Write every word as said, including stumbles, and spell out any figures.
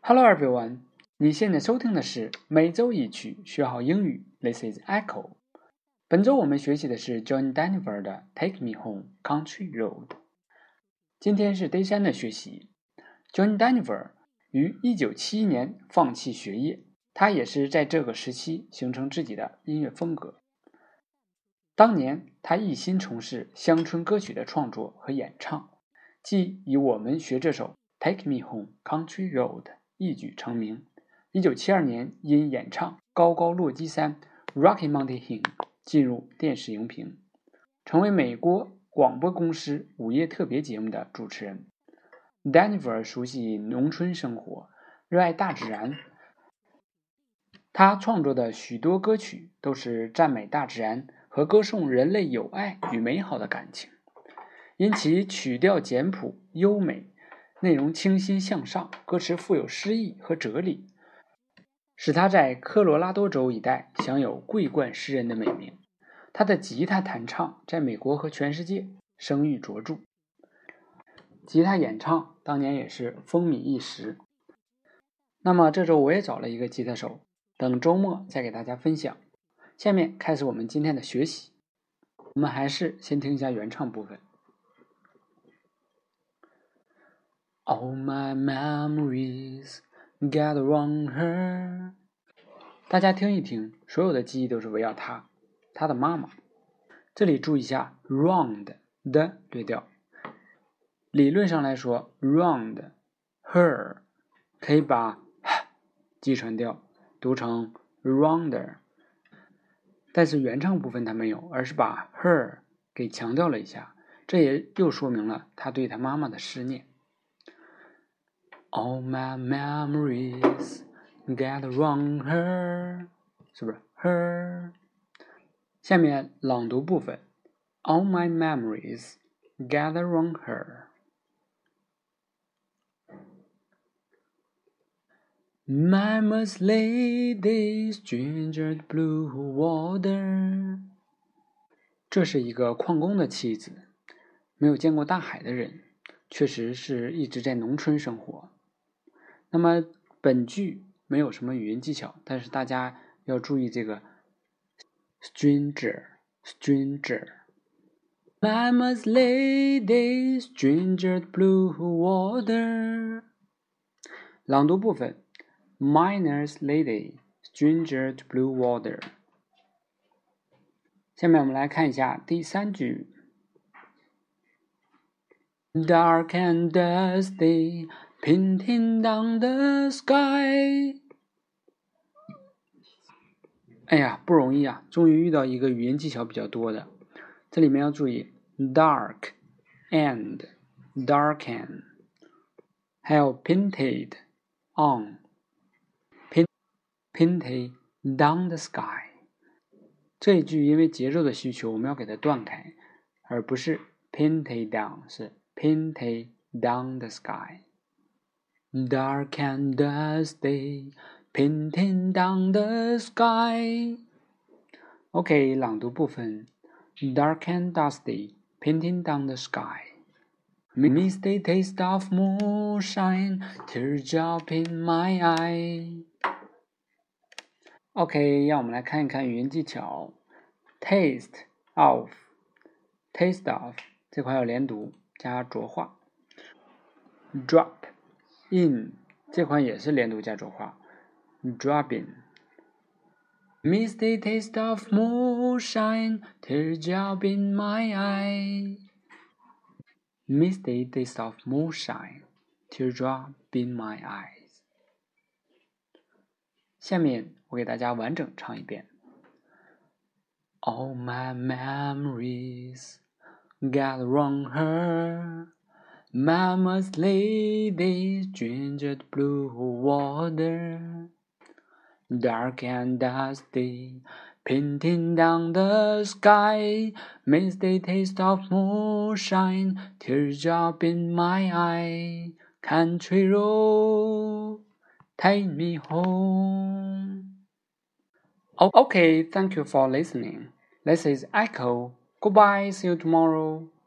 Hello everyone， 你现在收听的是每周一曲学好英语 This is Echo。 本周我们学习的是 John Denver 的 Take Me Home Country Road。 今天是 Day 三的学习。 John Denver 于一九七一年放弃学业，他也是在这个时期形成自己的音乐风格。当年他一心从事乡村歌曲的创作和演唱，即以我们学这首 Take Me Home Country Road一举成名。一九七二年因演唱高高落基山 Rocky Mountain Hymn 进入电视荧屏，成为美国广播公司午夜特别节目的主持人。Denver 熟悉农村生活，热爱大自然，他创作的许多歌曲都是赞美大自然和歌颂人类友爱与美好的感情，因其曲调简朴优美，内容清新向上，歌词富有诗意和哲理，使他在科罗拉多州一带享有桂冠诗人的美名。他的吉他弹唱在美国和全世界声誉卓著，吉他演唱当年也是风靡一时。那么这周我也找了一个吉他手，等周末再给大家分享。下面开始我们今天的学习，我们还是先听一下原唱部分。All my memories gather around her。 大家听一听，所有的记忆都是围绕她，她的妈妈。这里注意一下 round 的对调，理论上来说 round her 可以把 h 击传调，读成 rounder， 但是原唱部分它没有，而是把 her 给强调了一下，这也又说明了他对他妈妈的思念。All my memories gather around her， 是不是 her？ 下面朗读部分 All my memories gather around her。 Mama's lady stranger blue water。 这是一个矿工的妻子，没有见过大海的人，确实是一直在农村生活。那么本句没有什么语音技巧，但是大家要注意这个 stranger stranger。 Mama's lady stranger blue water。 朗读部分 Miner's lady stranger blue water。 下面我们来看一下第三句 Dark and dusty painting down the sky。 哎呀，不容易啊，终于遇到一个语音技巧比较多的。这里面要注意 dark and darken， 还有 painted on painted down the sky。 这一句因为节奏的需求，我们要给它断开，而不是 painted down， 是 painted down the sky。 Dark and dusty painting down the sky。 OK， 朗读部分 Dark and dusty painting down the sky。 Misty taste of moonshine teardrop in my eye。 OK， 让我们来看一看语音技巧。 Taste of Taste of 这块要连读加浊化。 Drop in 这块也是连读加浊化。 Drop in。 Misty taste of moonshine teardrop in my eye。 Misty taste of moonshine teardrop in my eyes。 下面我给大家完整唱一遍。 All my memories gather around her。 Mama's lady stranger blue water。 Dark and dusty painting down the sky。 Misty taste of moonshine teardrop in my eye。 Country road take me home。 Okay, thank you for listening. This is Echo. Goodbye, see you tomorrow.